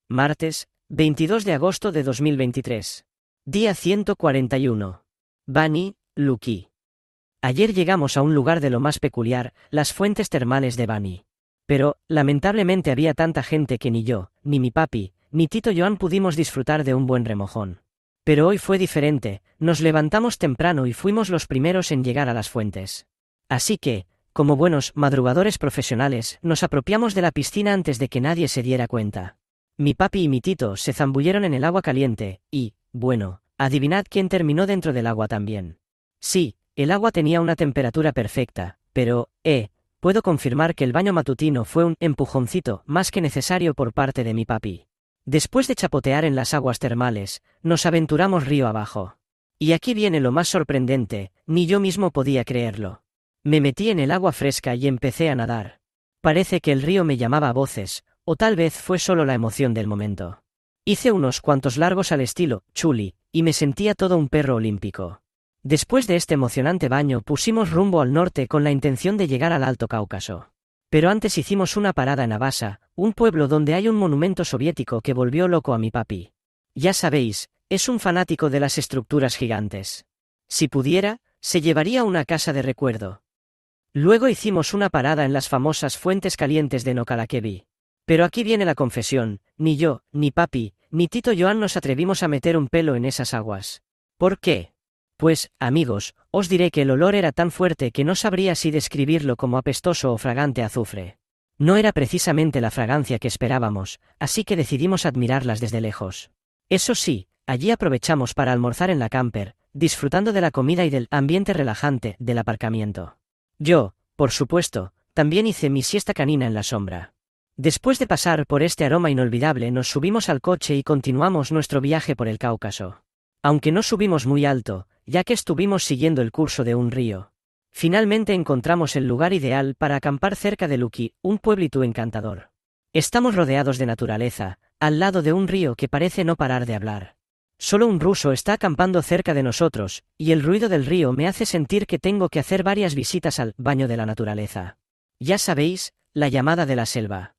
Martes, 22 de agosto de 2023. Día 141. Bani, Luki. Ayer llegamos a un lugar de lo más peculiar, las fuentes termales de Bani. Pero, lamentablemente había tanta gente que ni yo, ni mi papi, ni Tito Joan pudimos disfrutar de un buen remojón. Pero hoy fue diferente, nos levantamos temprano y fuimos los primeros en llegar a las fuentes. Así que, como buenos madrugadores profesionales, nos apropiamos de la piscina antes de que nadie se diera cuenta. Mi papi y mi Tito se zambulleron en el agua caliente, y, bueno, adivinad quién terminó dentro del agua también. Sí, el agua tenía una temperatura perfecta, pero, puedo confirmar que el baño matutino fue un empujoncito más que necesario por parte de mi papi. Después de chapotear en las aguas termales, nos aventuramos río abajo. Y aquí viene lo más sorprendente, ni yo mismo podía creerlo. Me metí en el agua fresca y empecé a nadar. Parece que el río me llamaba a voces, o tal vez fue solo la emoción del momento. Hice unos cuantos largos al estilo Chuli, y me sentía todo un perro olímpico. Después de este emocionante baño pusimos rumbo al norte con la intención de llegar al Alto Cáucaso. Pero antes hicimos una parada en Abasa, un pueblo donde hay un monumento soviético que volvió loco a mi papi. Ya sabéis, es un fanático de las estructuras gigantes. Si pudiera, se llevaría una casa de recuerdo. Luego hicimos una parada en las famosas fuentes calientes de Nokalakevi. Pero aquí viene la confesión, ni yo, ni papi, ni Tito Joan nos atrevimos a meter un pelo en esas aguas. ¿Por qué? Pues, amigos, os diré que el olor era tan fuerte que no sabría si describirlo como apestoso o fragante a azufre. No era precisamente la fragancia que esperábamos, así que decidimos admirarlas desde lejos. Eso sí, allí aprovechamos para almorzar en la camper, disfrutando de la comida y del ambiente relajante del aparcamiento. Yo, por supuesto, también hice mi siesta canina en la sombra. Después de pasar por este aroma inolvidable nos subimos al coche y continuamos nuestro viaje por el Cáucaso. Aunque no subimos muy alto, ya que estuvimos siguiendo el curso de un río. Finalmente encontramos el lugar ideal para acampar cerca de Luki, un pueblito encantador. Estamos rodeados de naturaleza, al lado de un río que parece no parar de hablar. Solo un ruso está acampando cerca de nosotros, y el ruido del río me hace sentir que tengo que hacer varias visitas al baño de la naturaleza. Ya sabéis, la llamada de la selva.